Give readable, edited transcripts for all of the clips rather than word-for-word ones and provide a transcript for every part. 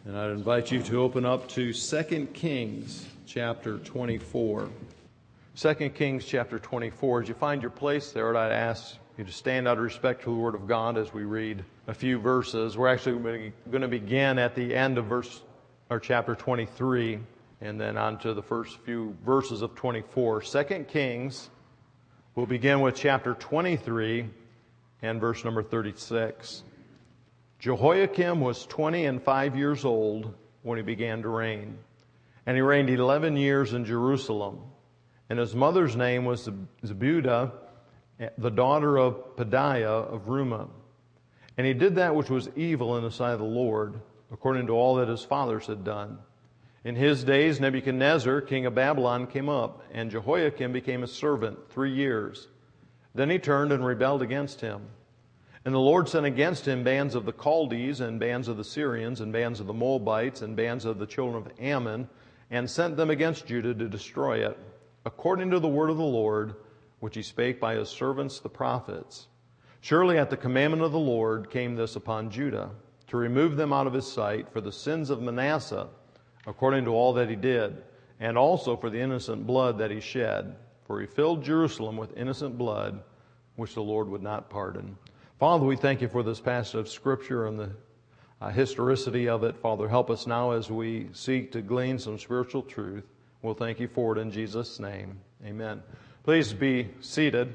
And I'd invite you to open up to 2 Kings chapter 24. 2 Kings chapter 24. As you find your place there, I'd ask you to stand out of respect to the Word of God as we read a few verses. We're actually going to begin at the end of chapter 23 and then on to the first few verses of 24. 2 Kings, we'll begin with chapter 23 and verse number 36. Jehoiakim was 25 years old when he began to reign, and he reigned 11 years in Jerusalem. And his mother's name was Zebudah, the daughter of Pedaiah of Rumah. And he did that which was evil in the sight of the Lord, according to all that his fathers had done. In his days Nebuchadnezzar, king of Babylon, came up, and Jehoiakim became a servant 3 years. Then he turned and rebelled against him. And the Lord sent against him bands of the Chaldees, and bands of the Syrians, and bands of the Moabites, and bands of the children of Ammon, and sent them against Judah to destroy it, according to the word of the Lord, which he spake by his servants the prophets. Surely at the commandment of the Lord came this upon Judah, to remove them out of his sight for the sins of Manasseh, according to all that he did, and also for the innocent blood that he shed. For he filled Jerusalem with innocent blood, which the Lord would not pardon. Father, we thank you for this passage of Scripture and the historicity of it. Father, help us now as we seek to glean some spiritual truth. We'll thank you for it in Jesus' name. Amen. Please be seated.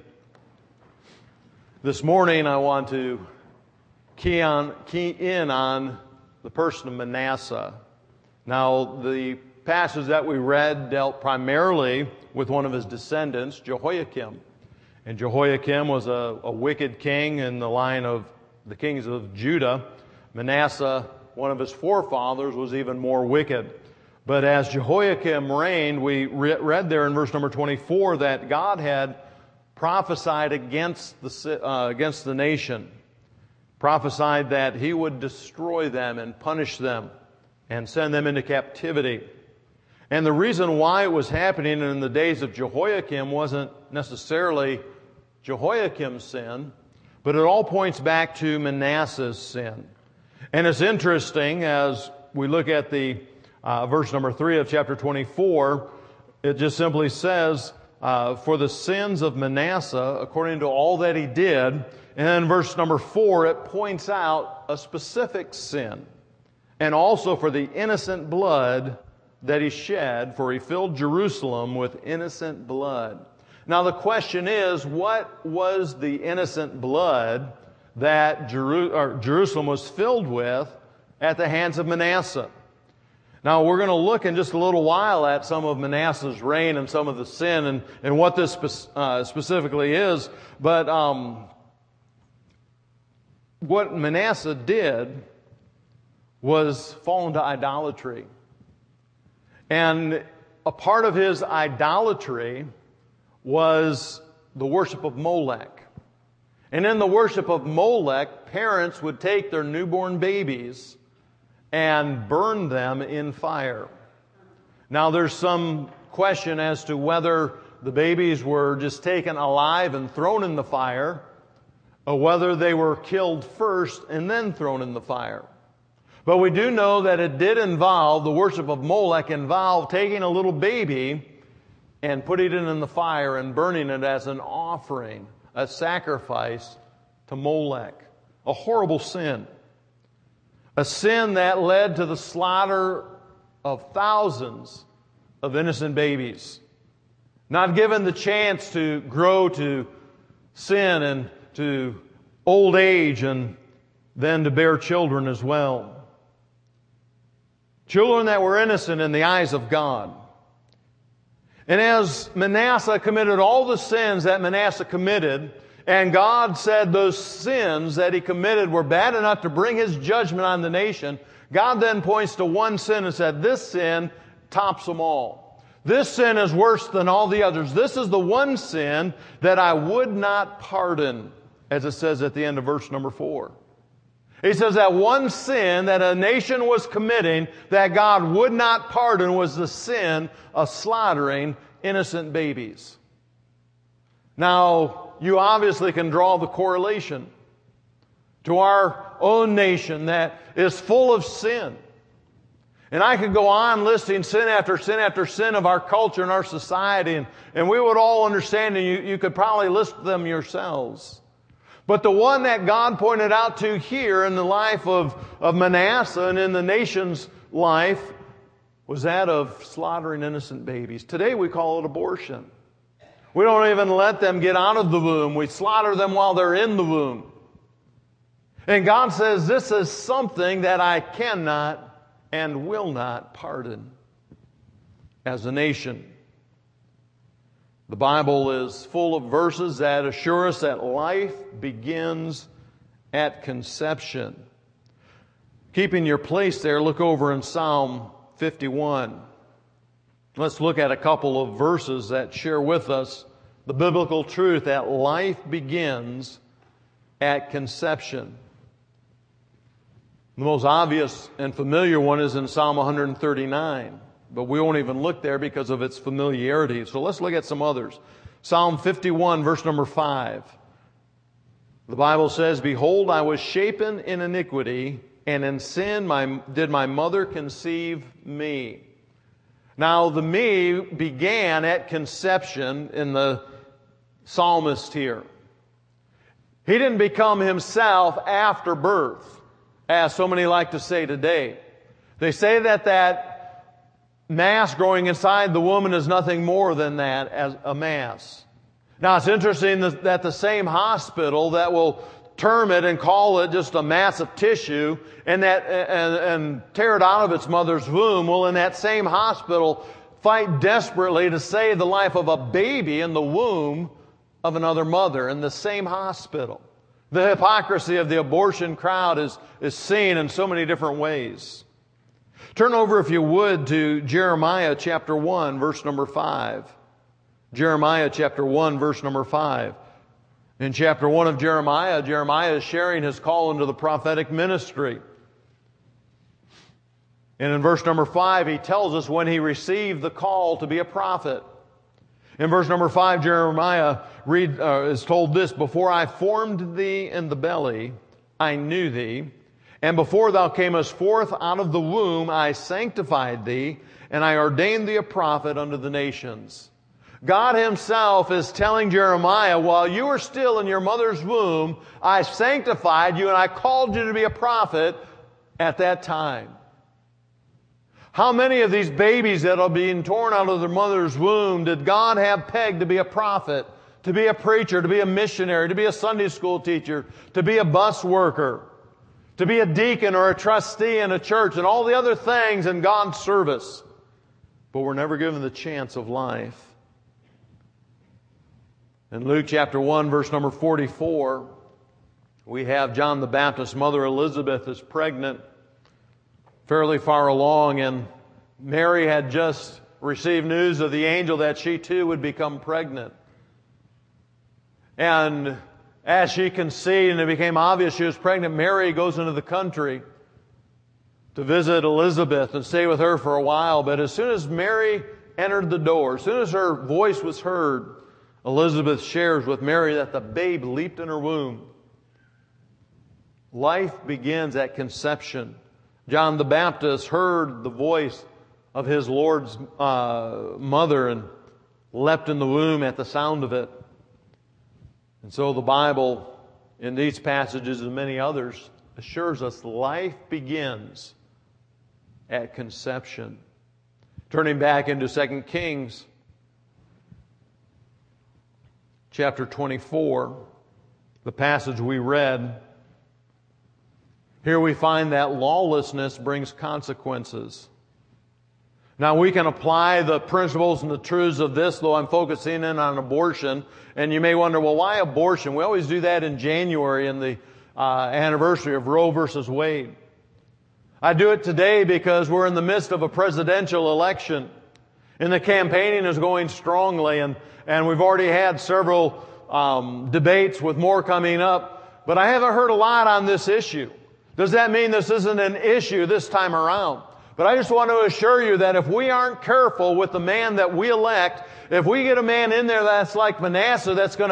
This morning I want to key in on the person of Manasseh. Now, the passage that we read dealt primarily with one of his descendants, Jehoiakim. And Jehoiakim was a wicked king in the line of the kings of Judah. Manasseh, one of his forefathers, was even more wicked. But as Jehoiakim reigned, we read there in verse number 24 that God had prophesied against the nation, prophesied that he would destroy them and punish them and send them into captivity. And the reason why it was happening in the days of Jehoiakim wasn't necessarily Jehoiakim's sin, but it all points back to Manasseh's sin. And it's interesting as we look at the verse number 3 of chapter 24, it just simply says, for the sins of Manasseh, according to all that he did. And then verse number 4, it points out a specific sin. And also for the innocent blood that he shed, for he filled Jerusalem with innocent blood. Now the question is, what was the innocent blood that Jerusalem was filled with at the hands of Manasseh? Now we're going to look in just a little while at some of Manasseh's reign and some of the sin and what this specifically is. But what Manasseh did was fall into idolatry. And a part of his idolatry was the worship of Molech. And in the worship of Molech, parents would take their newborn babies and burn them in fire. Now there's some question as to whether the babies were just taken alive and thrown in the fire, or whether they were killed first and then thrown in the fire. But we do know that it did involve, the worship of Molech involved taking a little baby and putting it in the fire and burning it as an offering, a sacrifice to Molech. A horrible sin. A sin that led to the slaughter of thousands of innocent babies, not given the chance to grow to sin and to old age and then to bear children as well. Children that were innocent in the eyes of God. And as Manasseh committed all the sins that Manasseh committed, and God said those sins that he committed were bad enough to bring his judgment on the nation, God then points to one sin and said, this sin tops them all. This sin is worse than all the others. This is the one sin that I would not pardon, as it says at the end of verse number 4. He says that one sin that a nation was committing that God would not pardon was the sin of slaughtering innocent babies. Now, you obviously can draw the correlation to our own nation that is full of sin. And I could go on listing sin after sin after sin of our culture and our society, and we would all understand, and you could probably list them yourselves. But the one that God pointed out to here in the life of Manasseh and in the nation's life was that of slaughtering innocent babies. Today we call it abortion. We don't even let them get out of the womb. We slaughter them while they're in the womb. And God says, this is something that I cannot and will not pardon as a nation. The Bible is full of verses that assure us that life begins at conception. Keeping your place there, look over in Psalm 51. Let's look at a couple of verses that share with us the biblical truth that life begins at conception. The most obvious and familiar one is in Psalm 139, but we won't even look there because of its familiarity. So let's look at some others. Psalm 51, verse number 5. The Bible says, "Behold, I was shapen in iniquity, and in sin did my mother conceive me." Now, the me began at conception in the psalmist here. He didn't become himself after birth, as so many like to say today. They say that mass growing inside the woman is nothing more than that, as a mass. Now, it's interesting that the same hospital that will term it and call it just a mass of tissue and tear it out of its mother's womb will, in that same hospital, fight desperately to save the life of a baby in the womb of another mother in the same hospital. The hypocrisy of the abortion crowd is seen in so many different ways. Turn over, if you would, to Jeremiah chapter 1, verse number 5. Jeremiah chapter 1, verse number 5. In chapter 1 of Jeremiah, Jeremiah is sharing his call into the prophetic ministry. And in verse number 5, he tells us when he received the call to be a prophet. In verse number 5, Jeremiah is told this, "Before I formed thee in the belly, I knew thee. And before thou camest forth out of the womb, I sanctified thee, and I ordained thee a prophet unto the nations." God himself is telling Jeremiah, while you were still in your mother's womb, I sanctified you and I called you to be a prophet at that time. How many of these babies that are being torn out of their mother's womb did God have pegged to be a prophet, to be a preacher, to be a missionary, to be a Sunday school teacher, to be a bus worker, to be a deacon or a trustee in a church, and all the other things in God's service, but were never given the chance of life? In Luke chapter 1, verse number 44, we have John the Baptist's mother Elizabeth is pregnant, fairly far along, and Mary had just received news of the angel that she too would become pregnant. And as she conceived and it became obvious she was pregnant, Mary goes into the country to visit Elizabeth and stay with her for a while. But as soon as Mary entered the door, as soon as her voice was heard, Elizabeth shares with Mary that the babe leaped in her womb. Life begins at conception. John the Baptist heard the voice of his Lord's mother and leapt in the womb at the sound of it. And so the Bible, in these passages and many others, assures us life begins at conception. Turning back into 2 Kings chapter 24, the passage we read, here we find that lawlessness brings consequences. Now we can apply the principles and the truths of this, though I'm focusing in on abortion. And you may wonder, well, why abortion? We always do that in January in the anniversary of Roe versus Wade. I do it today because we're in the midst of a presidential election. And the campaigning is going strongly, and we've already had several debates with more coming up. But I haven't heard a lot on this issue. Does that mean this isn't an issue this time around? But I just want to assure you that if we aren't careful with the man that we elect, if we get a man in there that's like Manasseh, that's going to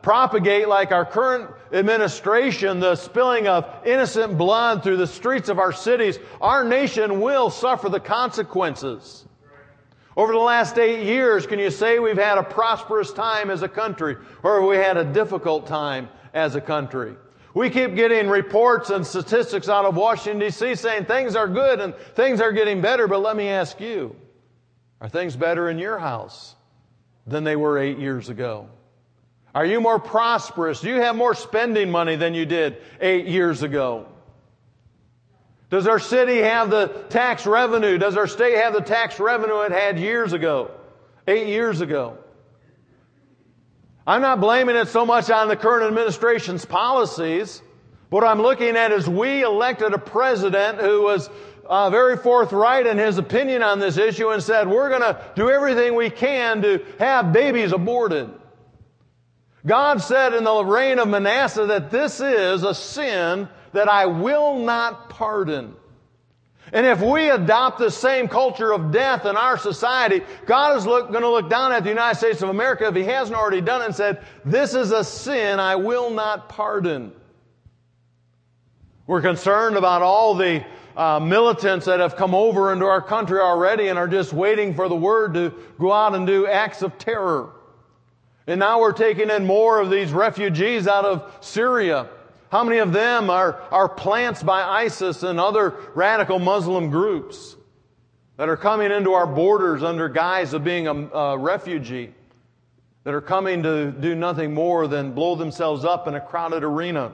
propagate like our current administration, the spilling of innocent blood through the streets of our cities, our nation will suffer the consequences. Over the last 8 years, can you say we've had a prosperous time as a country, or have we had a difficult time as a country? We keep getting reports and statistics out of Washington, D.C. saying things are good and things are getting better, but let me ask you, are things better in your house than they were 8 years ago? Are you more prosperous? Do you have more spending money than you did 8 years ago? Does our city have the tax revenue? Does our state have the tax revenue it had years ago, 8 years ago? I'm not blaming it so much on the current administration's policies. What I'm looking at is we elected a president who was very forthright in his opinion on this issue and said, we're going to do everything we can to have babies aborted. God said in the reign of Manasseh that this is a sin that I will not pardon. And if we adopt the same culture of death in our society, God is going to look down at the United States of America, if He hasn't already done it, and said, this is a sin I will not pardon. We're concerned about all the militants that have come over into our country already and are just waiting for the word to go out and do acts of terror. And now we're taking in more of these refugees out of Syria. How many of them are plants by ISIS and other radical Muslim groups that are coming into our borders under guise of being a refugee, that are coming to do nothing more than blow themselves up in a crowded arena?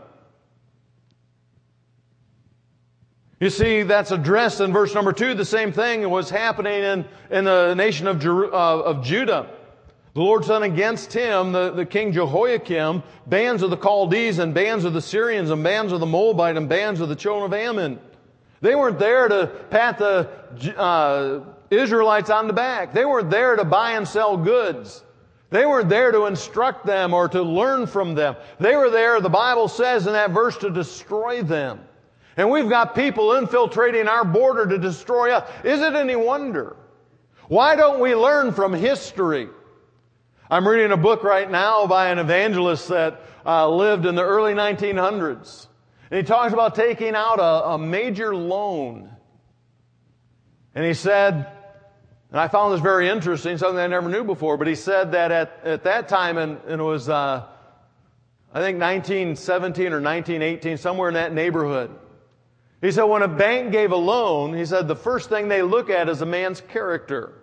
You see, that's addressed in verse number 2. The same thing was happening in the nation of Judah. The Lord sent against him, the king Jehoiakim, bands of the Chaldees and bands of the Syrians and bands of the Moabite and bands of the children of Ammon. They weren't there to pat the Israelites on the back. They weren't there to buy and sell goods. They weren't there to instruct them or to learn from them. They were there, the Bible says in that verse, to destroy them. And we've got people infiltrating our border to destroy us. Is it any wonder? Why don't we learn from history? I'm reading a book right now by an evangelist that lived in the early 1900s. And he talks about taking out a major loan. And he said, and I found this very interesting, something I never knew before, but he said that at that time, and it was, I think 1917 or 1918, somewhere in that neighborhood. He said when a bank gave a loan, he said the first thing they look at is a man's character.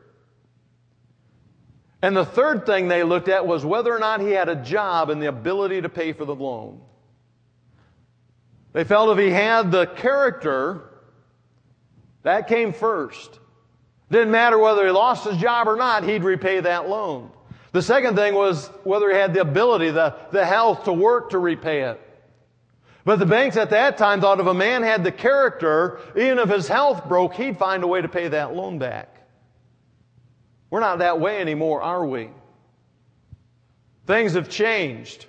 And the third thing they looked at was whether or not he had a job and the ability to pay for the loan. They felt if he had the character, that came first. Didn't matter whether he lost his job or not, he'd repay that loan. The second thing was whether he had the ability, the health to work to repay it. But the banks at that time thought if a man had the character, even if his health broke, he'd find a way to pay that loan back. We're not that way anymore, are we? Things have changed.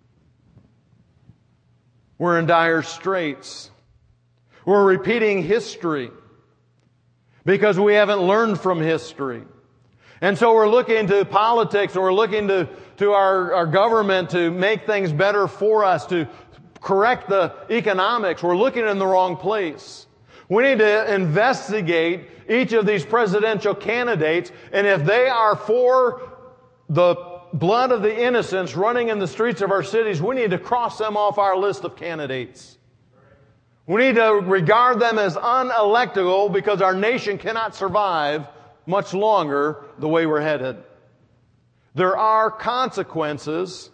We're in dire straits. We're repeating history because we haven't learned from history. And so we're looking to politics and we're looking to our government to make things better for us, to correct the economics. We're looking in the wrong place. We need to investigate each of these presidential candidates, and if they are for the blood of the innocents running in the streets of our cities, we need to cross them off our list of candidates. We need to regard them as unelectable because our nation cannot survive much longer the way we're headed. There are consequences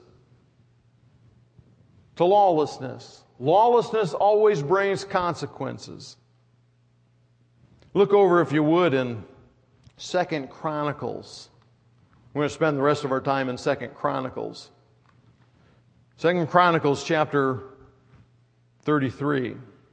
to lawlessness. Lawlessness always brings consequences. Look over, if you would, in 2 Chronicles. We're going to spend the rest of our time in 2 Chronicles. 2 Chronicles chapter 33.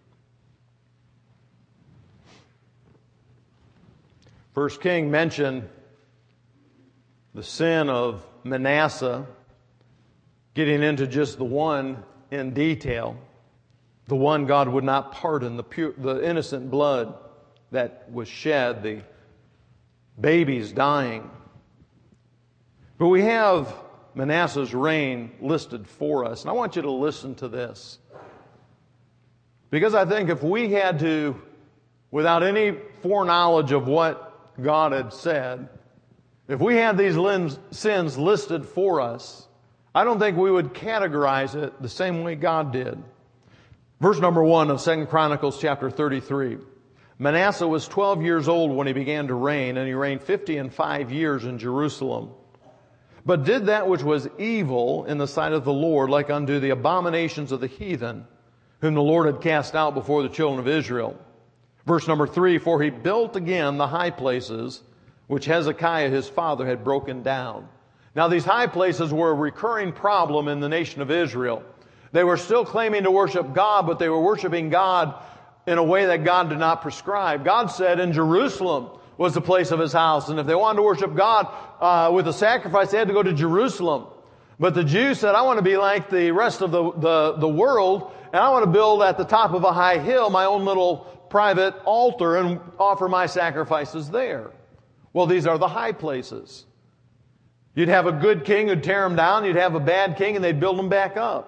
First King mentioned the sin of Manasseh, getting into just the one in detail. The one God would not pardon, the innocent blood that was shed, the babies dying. But we have Manasseh's reign listed for us. And I want you to listen to this. Because I think if we had to, without any foreknowledge of what God had said, if we had these sins listed for us, I don't think we would categorize it the same way God did. Verse number 1 of 2 Chronicles chapter 33. Manasseh was 12 years old when he began to reign, and he reigned 55 years in Jerusalem. But did that which was evil in the sight of the Lord, like unto the abominations of the heathen, whom the Lord had cast out before the children of Israel. Verse number 3, for he built again the high places, which Hezekiah his father had broken down. Now these high places were a recurring problem in the nation of Israel. They were still claiming to worship God, but they were worshiping God in a way that God did not prescribe. God said in Jerusalem was the place of His house. And if they wanted to worship God with a sacrifice, they had to go to Jerusalem. But the Jews said, I want to be like the rest of the world, and I want to build at the top of a high hill my own little private altar and offer my sacrifices there. Well, these are the high places. You'd have a good king who'd tear them down. You'd have a bad king and they'd build them back up.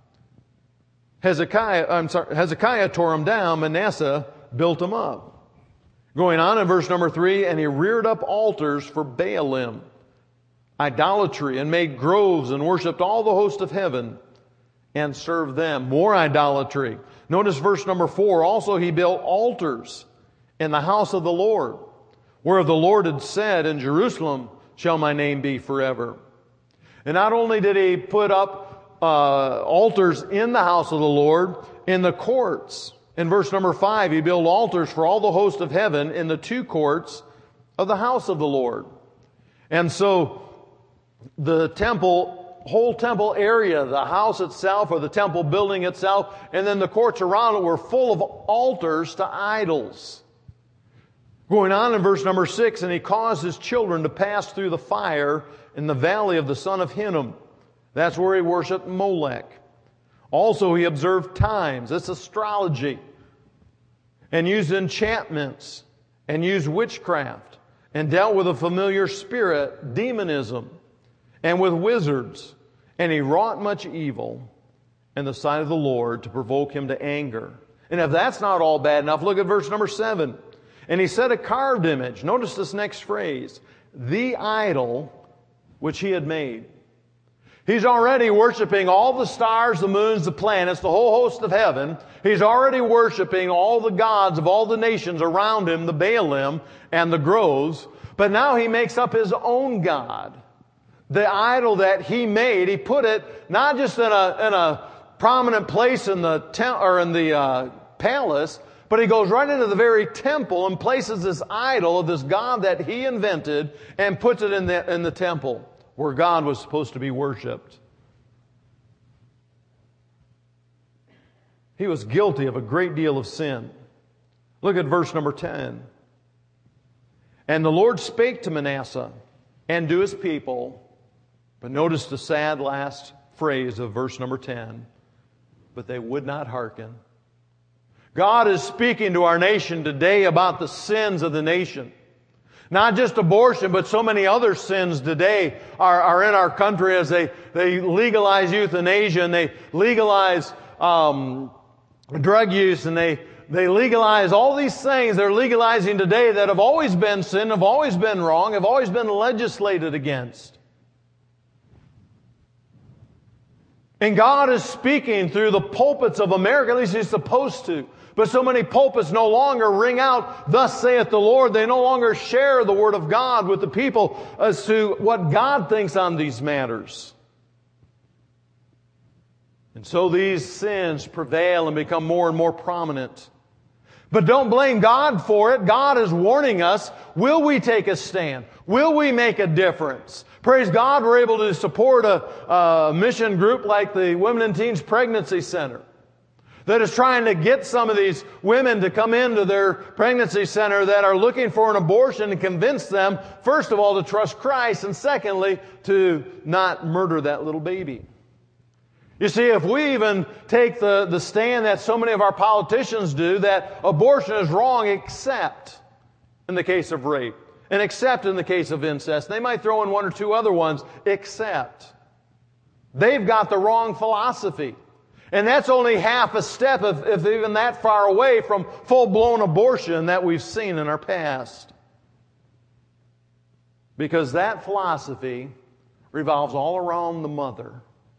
Hezekiah tore them down. Manasseh built them up. Going on in verse number 3, and he reared up altars for Baalim, idolatry, and made groves and worshipped all the host of heaven and served them. More idolatry. Notice verse number 4. Also he built altars in the house of the Lord, where the Lord had said, in Jerusalem shall my name be forever. And not only did he put up altars in the house of the Lord, in the courts. In verse number 5, he built altars for all the host of heaven in the two courts of the house of the Lord. And so the temple, whole temple area, the house itself or the temple building itself, and then the courts around it were full of altars to idols. Going on in verse number 6, and he caused his children to pass through the fire in the valley of the son of Hinnom. That's where he worshiped Molech. Also he observed times, that's astrology, and used enchantments, and used witchcraft, and dealt with a familiar spirit, demonism, and with wizards. And he wrought much evil in the sight of the Lord to provoke him to anger. And if that's not all bad enough, look at verse number 7. And he set a carved image. Notice this next phrase. The idol which he had made. He's already worshiping all the stars, the moons, the planets, the whole host of heaven. He's already worshiping all the gods of all the nations around him, the Baalim and the groves. But now he makes up his own god. The idol that he made, he put it not just in a prominent place in the palace, but he goes right into the very temple and places this idol of this god that he invented and puts it in the temple where God was supposed to be worshipped. He was guilty of a great deal of sin. Look at verse number 10. And the Lord spake to Manasseh and to his people, but notice the sad last phrase of verse number 10, but they would not hearken. God is speaking to our nation today about the sins of the nation. Not just abortion, but so many other sins today are in our country as they legalize euthanasia and they legalize drug use and they legalize all these things they're legalizing today that have always been sin, have always been wrong, have always been legislated against. And God is speaking through the pulpits of America, at least He's supposed to. But so many pulpits no longer ring out, thus saith the Lord. They no longer share the Word of God with the people as to what God thinks on these matters. And so these sins prevail and become more and more prominent. But don't blame God for it. God is warning us. Will we take a stand? Will we make a difference? Praise God, we're able to support a mission group like the Women and Teens Pregnancy Center that is trying to get some of these women to come into their pregnancy center that are looking for an abortion and convince them, first of all, to trust Christ, and secondly, to not murder that little baby. You see, if we even take the stand that so many of our politicians do, that abortion is wrong except in the case of rape, and except in the case of incest. They might throw in one or two other ones, except. They've got the wrong philosophy. And that's only half a step, if even that far away from full-blown abortion that we've seen in our past. Because that philosophy revolves all around the mother.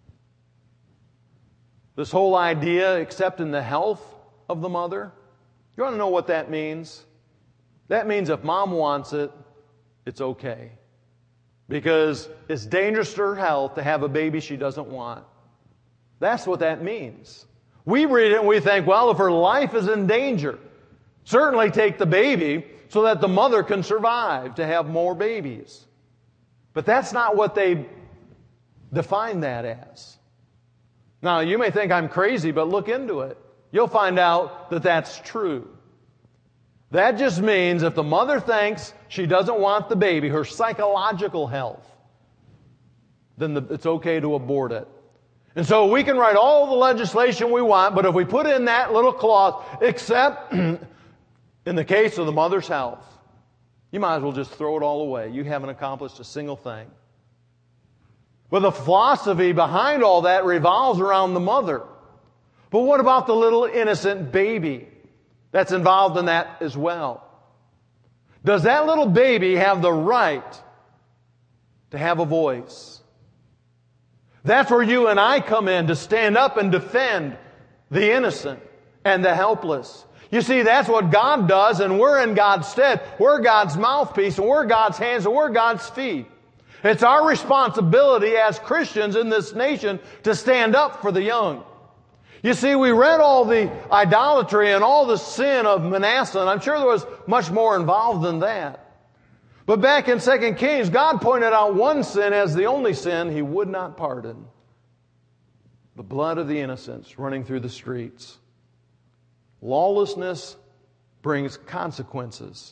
This whole idea, accepting the health of the mother, you want to know what that means? That means if mom wants it, it's okay. Because it's dangerous to her health to have a baby she doesn't want. That's what that means. We read it and we think, well, if her life is in danger, certainly take the baby so that the mother can survive to have more babies. But that's not what they define that as. Now, you may think I'm crazy, but look into it. You'll find out that that's true. That just means if the mother thinks she doesn't want the baby, her psychological health, then it's okay to abort it. And so we can write all the legislation we want, but if we put in that little clause, except in the case of the mother's health, you might as well just throw it all away. You haven't accomplished a single thing. But the philosophy behind all that revolves around the mother. But what about the little innocent baby that's involved in that as well? Does that little baby have the right to have a voice? That's where you and I come in to stand up and defend the innocent and the helpless. You see, that's what God does, and we're in God's stead. We're God's mouthpiece, and we're God's hands, and we're God's feet. It's our responsibility as Christians in this nation to stand up for the young. You see, we read all the idolatry and all the sin of Manasseh, and I'm sure there was much more involved than that. But back in 2 Kings, God pointed out one sin as the only sin He would not pardon. The blood of the innocents running through the streets. Lawlessness brings consequences.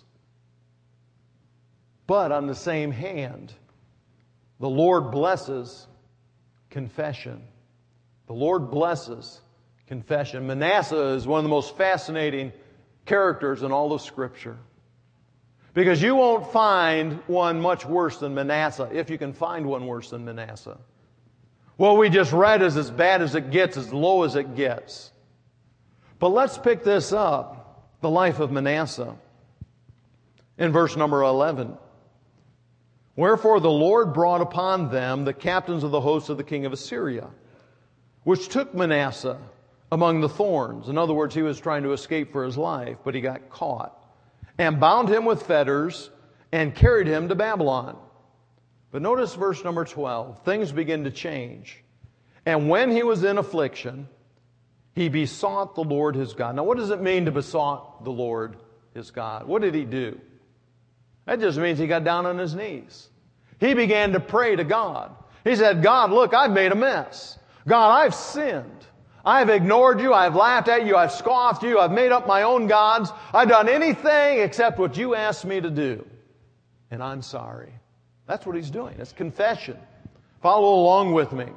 But on the same hand, the Lord blesses confession. The Lord blesses confession. Manasseh is one of the most fascinating characters in all of Scripture. Because you won't find one much worse than Manasseh, if you can find one worse than Manasseh. What we just read is as bad as it gets, as low as it gets. But let's pick this up, the life of Manasseh, in verse number 11. Wherefore the Lord brought upon them the captains of the hosts of the king of Assyria, which took Manasseh among the thorns. In other words, he was trying to escape for his life, but he got caught. And bound him with fetters and carried him to Babylon. But notice verse number 12. Things begin to change. And when he was in affliction, he besought the Lord his God. Now, what does it mean to besought the Lord his God? What did he do? That just means he got down on his knees. He began to pray to God. He said, God, look, I've made a mess. God, I've sinned. I've ignored you. I've laughed at you. I've scoffed you. I've made up my own gods. I've done anything except what you asked me to do. And I'm sorry. That's what he's doing. It's confession. Follow along with me.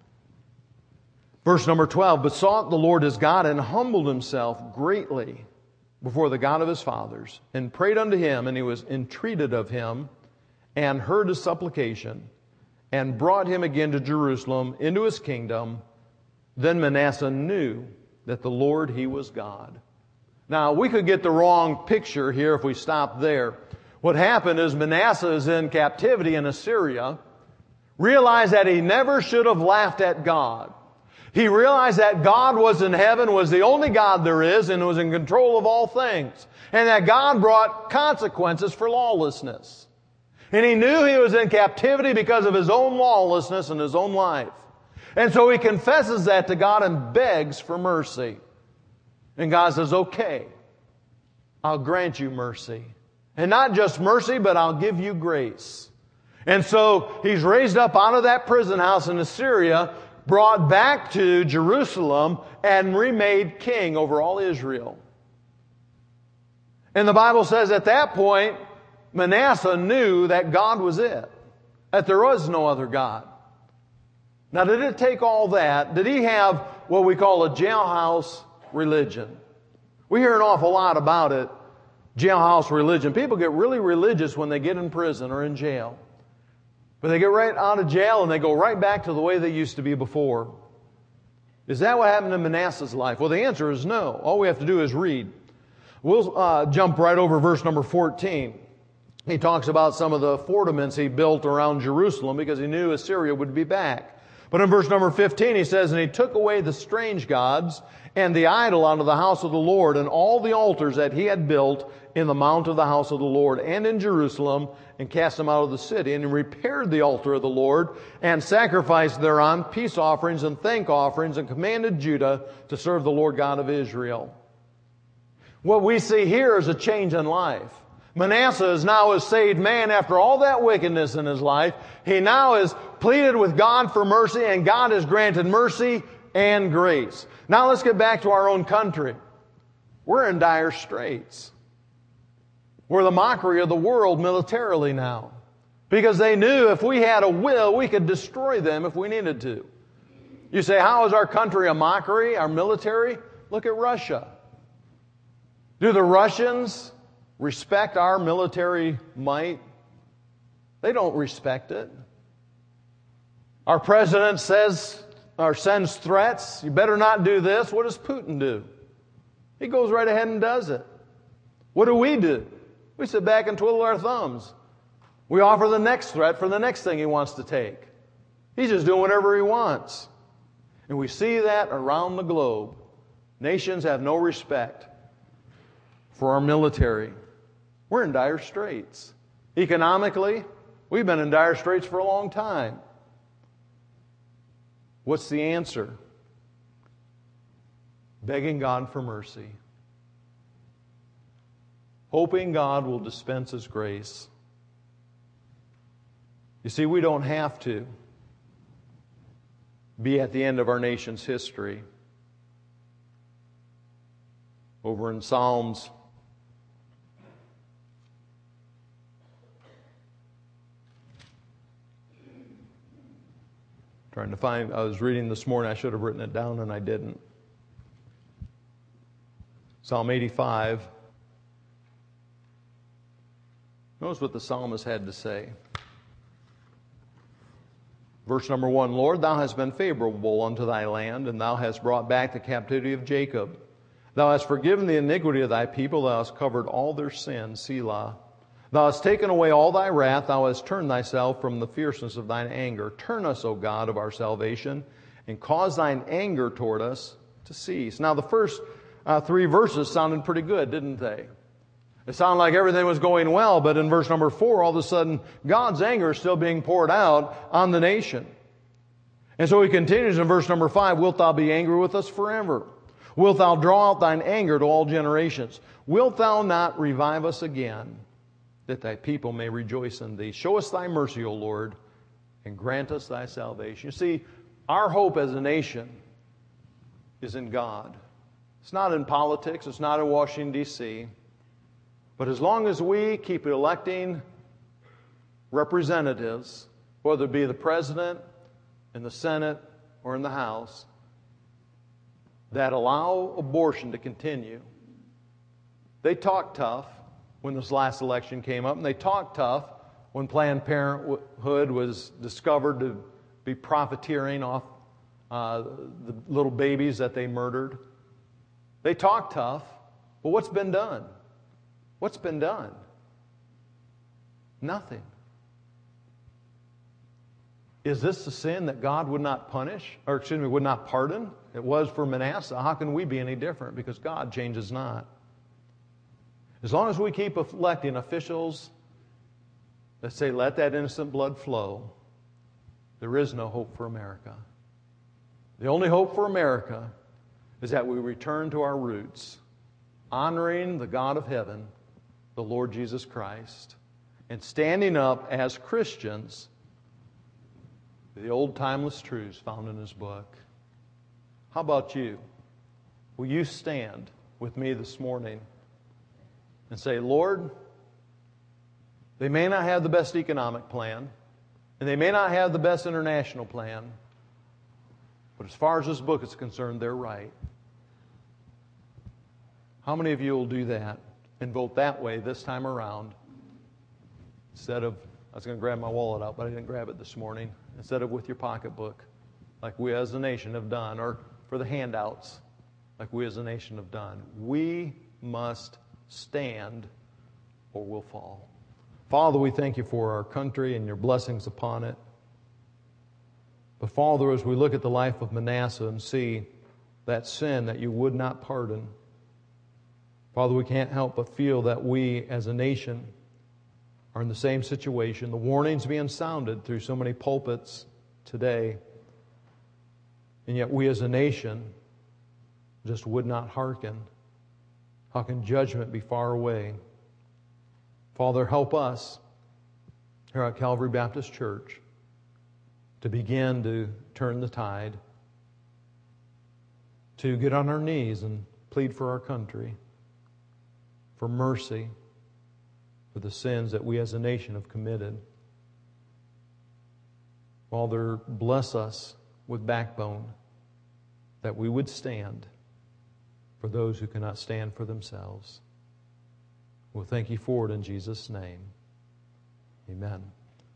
Verse number 12, besought the Lord his God and humbled himself greatly before the God of his fathers and prayed unto him, and he was entreated of him and heard his supplication and brought him again to Jerusalem into his kingdom. Then Manasseh knew that the Lord, He was God. Now, we could get the wrong picture here if we stop there. What happened is Manasseh is in captivity in Assyria, realized that he never should have laughed at God. He realized that God was in heaven, was the only God there is, and was in control of all things. And that God brought consequences for lawlessness. And he knew he was in captivity because of his own lawlessness in his own life. And so he confesses that to God and begs for mercy. And God says, okay, I'll grant you mercy. And not just mercy, but I'll give you grace. And so he's raised up out of that prison house in Assyria, brought back to Jerusalem, and remade king over all Israel. And the Bible says at that point, Manasseh knew that God was it, that there was no other God. Now, did it take all that? Did he have what we call a jailhouse religion? We hear an awful lot about it, jailhouse religion. People get really religious when they get in prison or in jail. But they get right out of jail and they go right back to the way they used to be before. Is that what happened in Manasseh's life? Well, the answer is no. All we have to do is read. We'll jump right over verse number 14. He talks about some of the fortifications he built around Jerusalem because he knew Assyria would be back. But in verse number 15 he says, "And he took away the strange gods and the idol out of the house of the Lord, and all the altars that he had built in the mount of the house of the Lord and in Jerusalem, and cast them out of the city. And he repaired the altar of the Lord, and sacrificed thereon peace offerings and thank offerings, and commanded Judah to serve the Lord God of Israel." What we see here is a change in life. Manasseh is now a saved man after all that wickedness in his life. He now has pleaded with God for mercy, and God has granted mercy and grace. Now let's get back to our own country. We're in dire straits. We're the mockery of the world militarily now. Because they knew if we had a will, we could destroy them if we needed to. You say, how is our country a mockery, our military? Look at Russia. Do the Russians respect our military might? They don't respect it. Our president says or sends threats. You better not do this. What does Putin do? He goes right ahead and does it. What do? We sit back and twiddle our thumbs. We offer the next threat for the next thing he wants to take. He's just doing whatever he wants. And we see that around the globe. Nations have no respect for our military. We're in dire straits. Economically, we've been in dire straits for a long time. What's the answer? Begging God for mercy. Hoping God will dispense His grace. You see, we don't have to be at the end of our nation's history. Over in Psalms trying to find, I was reading this morning, I should have written it down and I didn't. Psalm 85. Notice what the psalmist had to say. Verse number 1, Lord, thou hast been favorable unto thy land, and thou hast brought back the captivity of Jacob. Thou hast forgiven the iniquity of thy people, thou hast covered all their sins, Selah. Thou hast taken away all thy wrath, thou hast turned thyself from the fierceness of thine anger. Turn us, O God of our salvation, and cause thine anger toward us to cease. Now the first 3 verses sounded pretty good, didn't they? It sounded like everything was going well, but in verse number 4, all of a sudden, God's anger is still being poured out on the nation. And so he continues in verse number 5, Wilt thou be angry with us forever? Wilt thou draw out thine anger to all generations? Wilt thou not revive us again, that thy people may rejoice in thee? Show us thy mercy, O Lord, and grant us thy salvation. You see, our hope as a nation is in God. It's not in politics. It's not in Washington, D.C., but as long as we keep electing representatives, whether it be the president, in the Senate, or in the House, that allow abortion to continue. They talk tough when this last election came up, and they talk tough when Planned Parenthood was discovered to be profiteering off the little babies that they murdered. They talk tough, but what's been done? What's been done? Nothing. Is this a sin that God would not punish, or would not pardon? It was for Manasseh. How can we be any different? Because God changes not. As long as we keep electing officials that say, let that innocent blood flow, there is no hope for America. The only hope for America is that we return to our roots, honoring the God of heaven, the Lord Jesus Christ, and standing up as Christians for the old timeless truths found in His book. How about you? Will you stand with me this morning and say, Lord, they may not have the best economic plan, and they may not have the best international plan, but as far as this book is concerned, they're right. How many of you will do that and vote that way this time around instead of I was going to grab my wallet out, but I didn't grab it this morning. Instead of with your pocketbook, like we as a nation have done, or for the handouts, like we as a nation have done. We must stand or we'll fall. Father, we thank you for our country and your blessings upon it. But Father, as we look at the life of Manasseh and see that sin that you would not pardon, Father, we can't help but feel that we as a nation are in the same situation. The warnings being sounded through so many pulpits today, and yet we as a nation just would not hearken. How can judgment be far away? Father, help us here at Calvary Baptist Church to begin to turn the tide, to get on our knees and plead for our country, for mercy, for the sins that we as a nation have committed. Father, bless us with backbone, that we would stand for those who cannot stand for themselves. We'll thank you for it in Jesus' name. Amen.